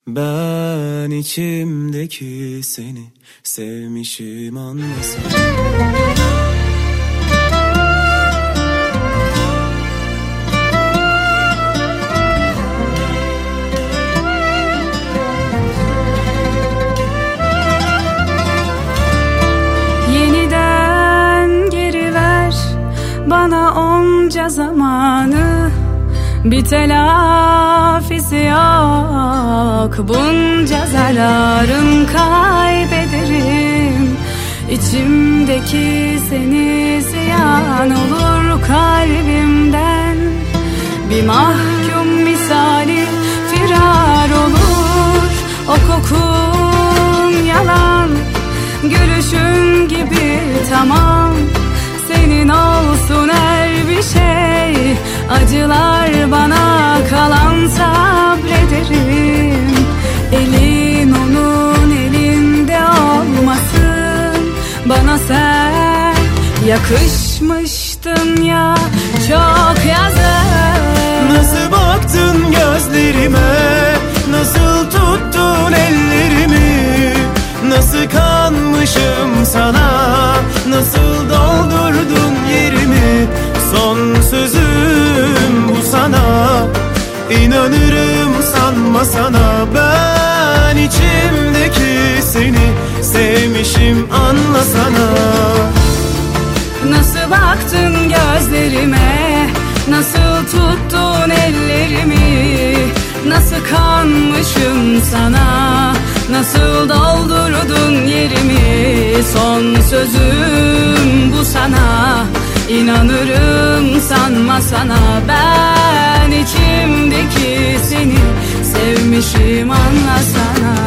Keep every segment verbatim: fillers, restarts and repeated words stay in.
Ben içimdeki seni sevmişim, anlasana. Yeniden geri ver bana onca zamanı, bir telafisi yok bunca zararın, kaybederim içimdeki seni, ziyan olur kalbimden. Bir mahkum misali firar olur, o kokun yalan, gülüşün gibi tamam. Senin olsun her bir şey, acılar bana kalan, sabrederim. Elin onun elinde olmasın, bana sen yakışmıştın ya çok yazık. Nasıl baktın gözlerime, nasıl tuttun ellerimi, nasıl kanmışım sana, nasıl doldurdun yerimi. Son sözüm bu sana, inanırım sanma sana. Ben içimdeki seni sevmişim, anlasana. Nasıl baktın gözlerime, nasıl tuttun ellerimi, nasıl kanmışım sana, nasıl doldurdun yerimi. Son sözüm bu sana, İnanırım sanma sana. Ben içimdeki seni sevmişim, anlasana.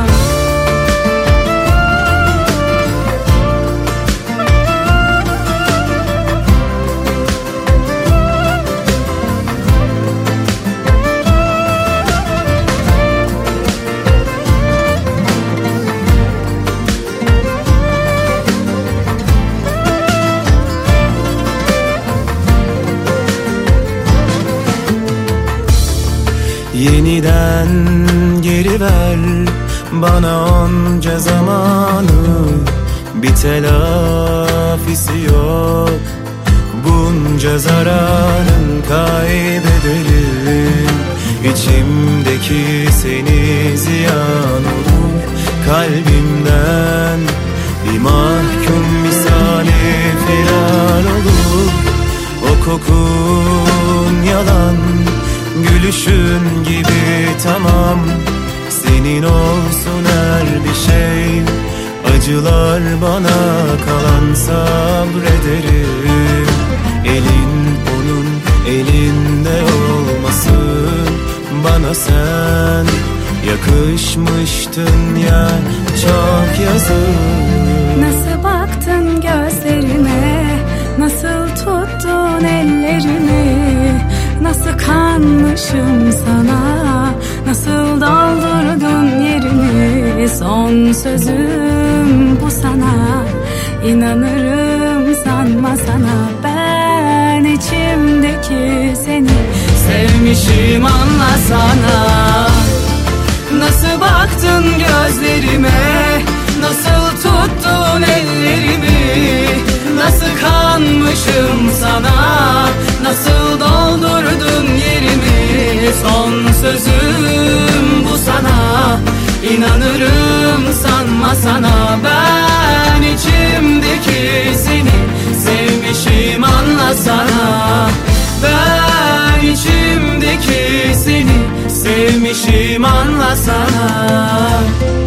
Yeniden geri ver bana onca zamanı, bir telafisi yok bunca zararın, kaybederim içimdeki seni, ziyan olur kalbimden. Bir mahkum misali firar olur, o kokun yalan, gülüşün gibi tamam. Senin olsun her bir şey, acılar bana kalan, sabrederim. Elin onun elinde olmasın, bana sen yakışmıştın ya çok yazık. Nasıl baktın gözlerime, nasıl tuttun ellerimi, nasıl kanmışım sana, nasıl doldurdun yerimi. Son sözüm bu sana, inanırım sanma sana. Ben içimdeki seni sevmişim, anlasana. Nasıl baktın gözlerime, nasıl tuttun ellerimi, nasıl kanmışım sana, nasıl doldurdun yerimi. Son sözüm bu sana, İnanırım sanma sana. Ben içimdeki seni sevmişim, anlasana. Ben içimdeki seni sevmişim, anlasana.